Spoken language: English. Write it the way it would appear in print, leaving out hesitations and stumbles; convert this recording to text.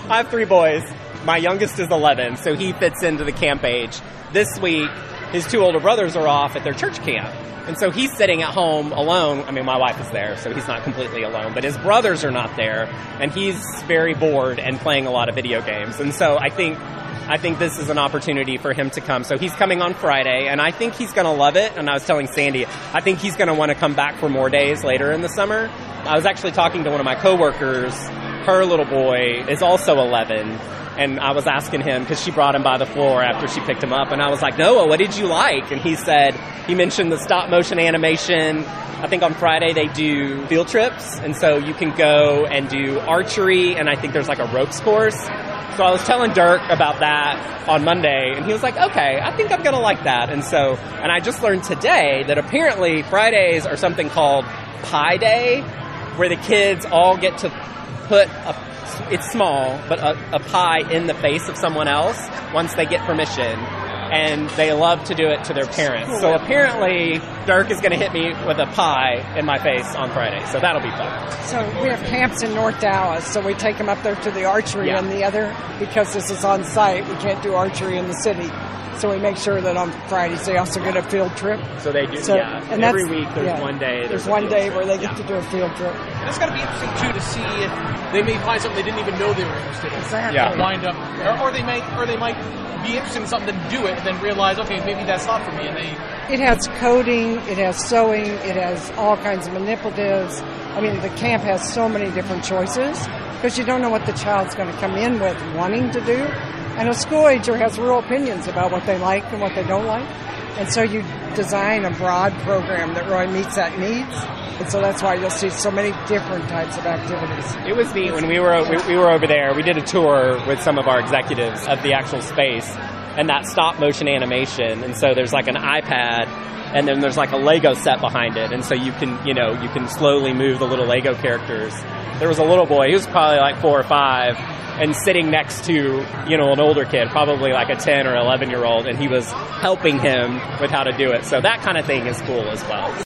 I have 3 boys. My youngest is 11, so he fits into the camp age. This week, his 2 older brothers are off at their church camp. And so he's sitting at home alone. I mean, my wife is there, so he's not completely alone. But his brothers are not there, and he's very bored and playing a lot of video games. And so I think this is an opportunity for him to come. So he's coming on Friday, and I think he's going to love it. And I was telling Sandy, I think he's going to want to come back for more days later in the summer. I was actually talking to one of my coworkers. Her little boy is also 11. And I was asking him, because she brought him by the floor after she picked him up, and I was like, Noah, what did you like? And he said, he mentioned the stop motion animation. I think on Friday they do field trips, and so you can go and do archery, and I think there's like a ropes course. So I was telling Dirk about that on Monday, and he was like, okay, I think I'm going to like that. And I just learned today that apparently Fridays are something called Pie Day, where the kids all get to put it's small, but a pie in the face of someone else once they get permission. And they love to do it to their parents. So apparently, Dirk is going to hit me with a pie in my face on Friday. So that'll be fun. So we have camps in North Dallas. So we take them up there to the archery and the other, because this is on site, we can't do archery in the city. So we make sure that on Fridays they also get a field trip. So they do, And every week there's one day. There's one day where they get to do a field trip. And it's got to be interesting, too, to see if they may find something they didn't even know they were interested in. Exactly. Yeah. Wind up, or they might be interested in something and do it, and then realize, okay, maybe that's not for me. And it has coding, it has sewing, it has all kinds of manipulatives. I mean, the camp has so many different choices, because you don't know what the child's going to come in with wanting to do. And a school ager has real opinions about what they like and what they don't like. And so you design a broad program that really meets that needs. And so that's why you'll see so many different types of activities. It was neat when we were over there. We did a tour with some of our executives of the actual space and that stop motion animation. And so there's like an iPad, and then there's like a Lego set behind it. And so you can slowly move the little Lego characters. There was a little boy, he was probably like 4 or 5, and sitting next to, an older kid, probably like a 10 or 11-year-old, and he was helping him with how to do it. So that kind of thing is cool as well.